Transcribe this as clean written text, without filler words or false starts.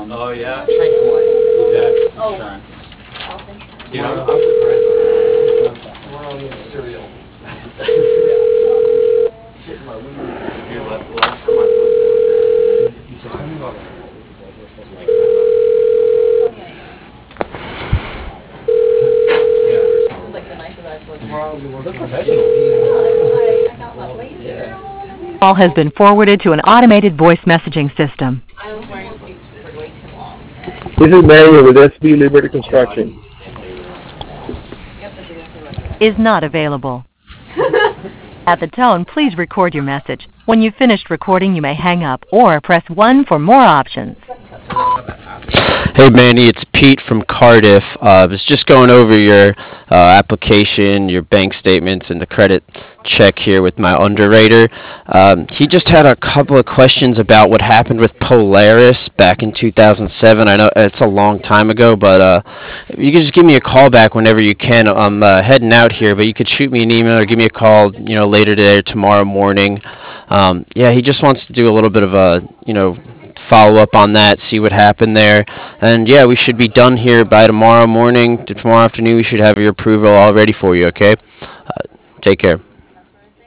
Oh, yeah. Oh. You know, I'm surprised. We're on cereal. Dude, last time I looked, This is like the nicest I've looked. they're professional. I got my blazer on. Call has been forwarded to an automated voice messaging system. I was wearing suits for way too long. This is Mario with SB Liberty Construction. Yep, that's exactly what Is not available. At the tone, please record your message. When you've finished recording, you may hang up or press 1 for more options. Hey Manny, it's Pete from Cardiff. I was just going over your application, your bank statements, and the credit check here with my underwriter. He just had a couple of questions about what happened with Polaris back in 2007. I know it's a long time ago, but you can just give me a call back whenever you can. I'm heading out here, but you could shoot me an email or give me a call, later today or tomorrow morning. Yeah, he just wants to do a little bit of a, follow up on that, see what happened there. And yeah, we should be done here by tomorrow morning. Tomorrow afternoon, we should have your approval all ready for you, okay? Take care.